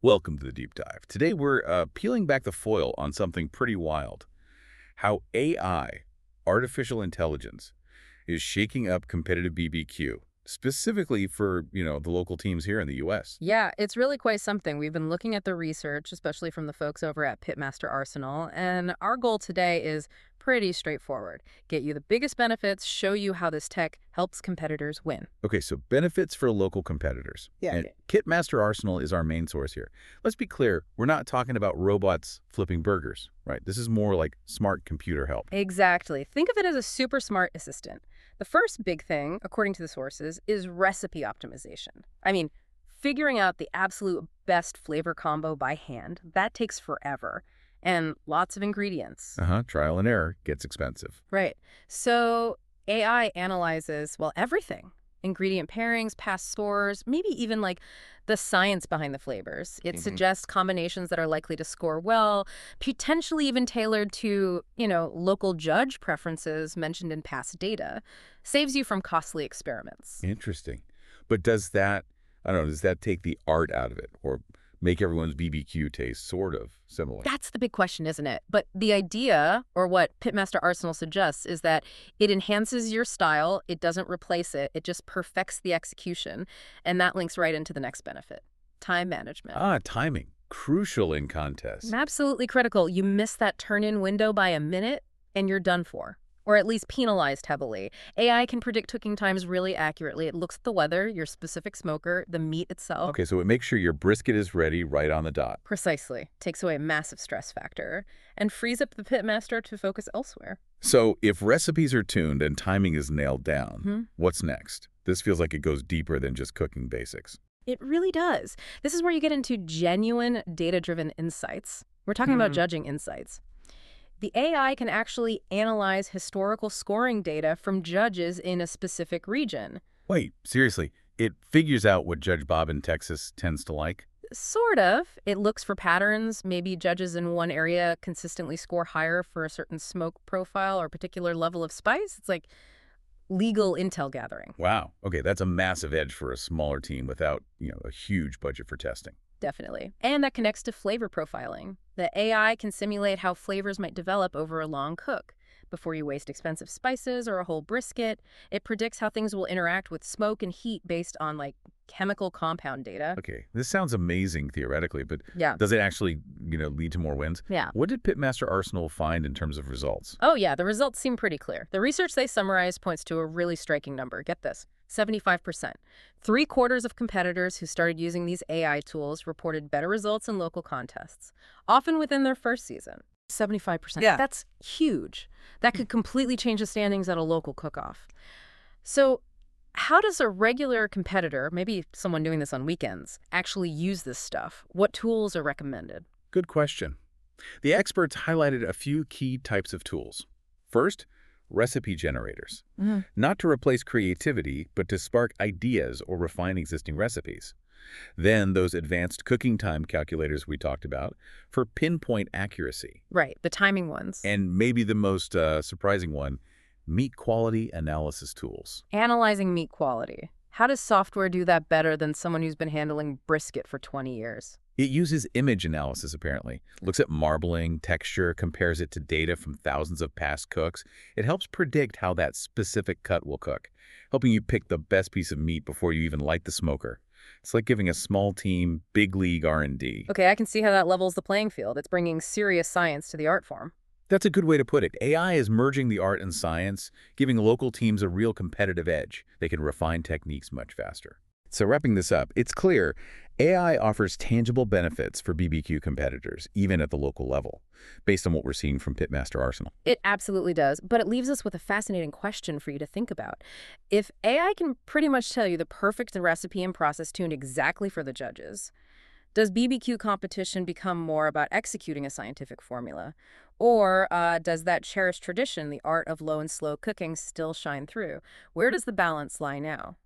Welcome to the deep dive. Today we're peeling back the foil on something pretty wild. How AI, artificial intelligence, is shaking up competitive BBQ, specifically for, the local teams here in the U.S. Yeah, it's really quite something. We've been looking at the research, especially from the folks over at Pitmaster Arsenal, and our goal today is pretty straightforward. Get you the biggest benefits, show you how this tech helps competitors win. Okay, so benefits for local competitors. Yeah. And Kitmaster Arsenal is our main source here. Let's be clear, we're not talking about robots flipping burgers, right? This is more like smart computer help. Exactly. Think of it as a super smart assistant. The first big thing, according to the sources, is recipe optimization. I mean, figuring out the absolute best flavor combo by hand, that takes forever. And lots of ingredients. Trial and error gets expensive. Right. So AI analyzes, well, everything. Ingredient pairings, past scores, maybe even like the science behind the flavors. It suggests combinations that are likely to score well, potentially even tailored to, local judge preferences mentioned in past data. Saves you from costly experiments. Interesting. But does that, I don't know, does that take the art out of it or make everyone's BBQ taste sort of similar? That's the big question, isn't it? But the idea, or what Pitmaster Arsenal suggests, is that it enhances your style, it doesn't replace it, it just perfects the execution, and that links right into the next benefit, time management. Timing. Crucial in contests. Absolutely critical. You miss that turn-in window by a minute, and you're done for. Or at least penalized heavily. AI can predict cooking times really accurately. It looks at the weather, your specific smoker, the meat itself. Okay, so it makes sure your brisket is ready right on the dot. Precisely. Takes away a massive stress factor and frees up the pitmaster to focus elsewhere. So if recipes are tuned and timing is nailed down, what's next? This feels like it goes deeper than just cooking basics. It really does. This is where you get into genuine data-driven insights. We're talking about judging insights. The AI can actually analyze historical scoring data from judges in a specific region. Wait, seriously, it figures out what Judge Bob in Texas tends to like? Sort of. It looks for patterns. Maybe judges in one area consistently score higher for a certain smoke profile or particular level of spice. It's like legal intel gathering. Wow. Okay, that's a massive edge for a smaller team without, a huge budget for testing. Definitely. And that connects to flavor profiling. The AI can simulate how flavors might develop over a long cook. Before you waste expensive spices or a whole brisket, it predicts how things will interact with smoke and heat based on, chemical compound data. Okay, this sounds amazing theoretically, but Yeah. does it actually, lead to more wins? Yeah. What did Pitmaster Arsenal find in terms of results? Oh, yeah, the results seem pretty clear. The research they summarized points to a really striking number. Get this, 75%. Three-quarters of competitors who started using these AI tools reported better results in local contests, often within their first season. 75%. Yeah. That's huge. That could completely change the standings at a local cook-off. So how does a regular competitor, maybe someone doing this on weekends, actually use this stuff? What tools are recommended? Good question. The experts highlighted a few key types of tools. First, recipe generators. Not to replace creativity, but to spark ideas or refine existing recipes. Then those advanced cooking time calculators we talked about for pinpoint accuracy. Right, the timing ones. And maybe the most surprising one, meat quality analysis tools. Analyzing meat quality. How does software do that better than someone who's been handling brisket for 20 years? It uses image analysis, apparently. Looks at marbling, texture, compares it to data from thousands of past cooks. It helps predict how that specific cut will cook, helping you pick the best piece of meat before you even light the smoker. It's like giving a small team big league R&D. Okay, I can see how that levels the playing field. It's bringing serious science to the art form. That's a good way to put it. AI is merging the art and science, giving local teams a real competitive edge. They can refine techniques much faster. So wrapping this up, it's clear AI offers tangible benefits for BBQ competitors, even at the local level, based on what we're seeing from Pitmaster Arsenal. It absolutely does, but it leaves us with a fascinating question for you to think about. If AI can pretty much tell you the perfect recipe and process tuned exactly for the judges, does BBQ competition become more about executing a scientific formula? Or does that cherished tradition, the art of low and slow cooking, still shine through? Where does the balance lie now?